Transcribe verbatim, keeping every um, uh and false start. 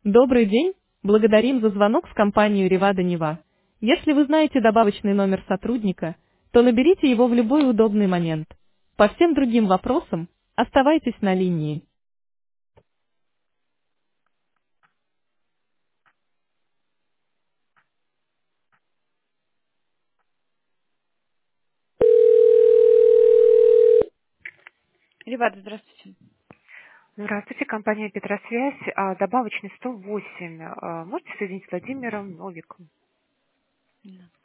Добрый день, благодарим за звонок в компанию Ревада Нева. Если вы знаете добавочный номер сотрудника, то наберите его в любой удобный момент. По всем другим вопросам оставайтесь на линии. Ребята, здравствуйте. Здравствуйте, компания Петросвязь. А, добавочный сто восемь. А, можете соединить с Владимиром Новиком?